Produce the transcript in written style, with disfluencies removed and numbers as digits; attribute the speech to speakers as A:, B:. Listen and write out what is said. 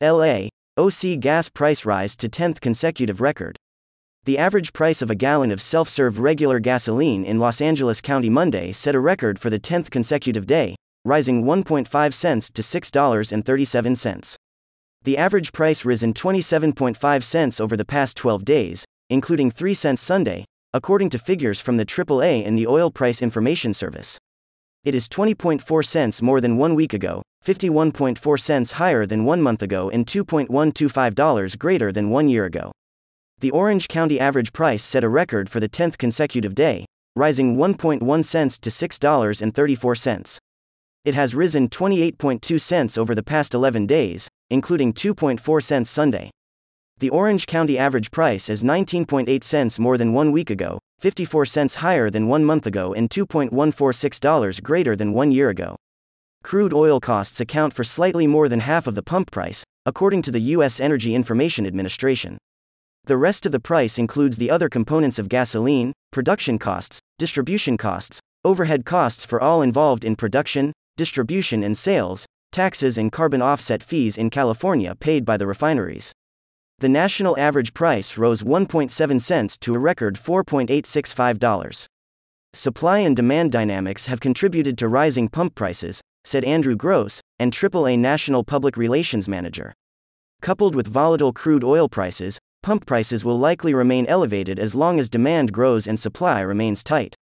A: LA, OC gas price rise to 10th consecutive record. The average price of a gallon of self-serve regular gasoline in Los Angeles County Monday set a record for the 10th consecutive day, rising 1.5 cents to $6.37. The average price risen 27.5 cents over the past 12 days, including 3 cents Sunday, according to figures from the AAA and the Oil Price Information Service. It is 20.4 cents more than 1 week ago, 51.4 cents higher than 1 month ago, and $2.125 greater than 1 year ago. The Orange County average price set a record for the 10th consecutive day, rising 1.1 cents to $6.34. It has risen 28.2 cents over the past 11 days, including 2.4 cents Sunday. The Orange County average price is 19.8 cents more than 1 week ago, 54 cents higher than 1 month ago, and $2.146 greater than 1 year ago. Crude oil costs account for slightly more than half of the pump price, according to the U.S. Energy Information Administration. The rest of the price includes the other components of gasoline, production costs, distribution costs, overhead costs for all involved in production, distribution and sales, taxes and carbon offset fees in California paid by the refineries. The national average price rose 1.7 cents to a record $4.865. Supply and demand dynamics have contributed to rising pump prices, said Andrew Gross, and AAA National Public Relations Manager. Coupled with volatile crude oil prices, pump prices will likely remain elevated as long as demand grows and supply remains tight.